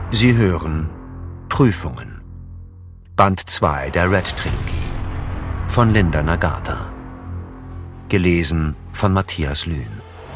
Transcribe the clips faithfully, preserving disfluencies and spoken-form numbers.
Sie hören Prüfungen. Band zwei der Red-Trilogie von Linda Nagata. Gelesen von Matthias Lühn.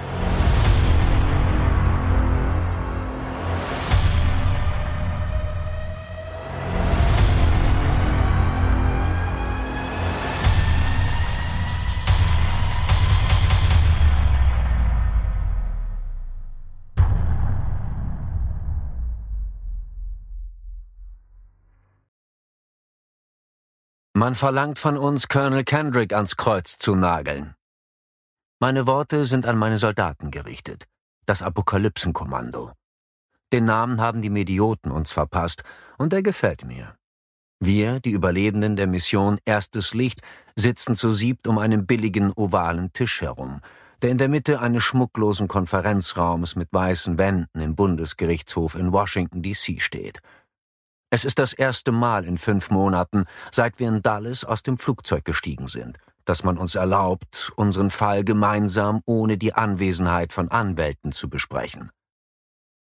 Man verlangt von uns, Colonel Kendrick ans Kreuz zu nageln. Meine Worte sind an meine Soldaten gerichtet, das Apokalypsenkommando. Den Namen haben die Medioten uns verpasst, und er gefällt mir. Wir, die Überlebenden der Mission Erstes Licht, sitzen zu siebt um einen billigen, ovalen Tisch herum, der in der Mitte eines schmucklosen Konferenzraums mit weißen Wänden im Bundesgerichtshof in Washington D C steht. Es ist das erste Mal in fünf Monaten, seit wir in Dallas aus dem Flugzeug gestiegen sind, dass man uns erlaubt, unseren Fall gemeinsam ohne die Anwesenheit von Anwälten zu besprechen.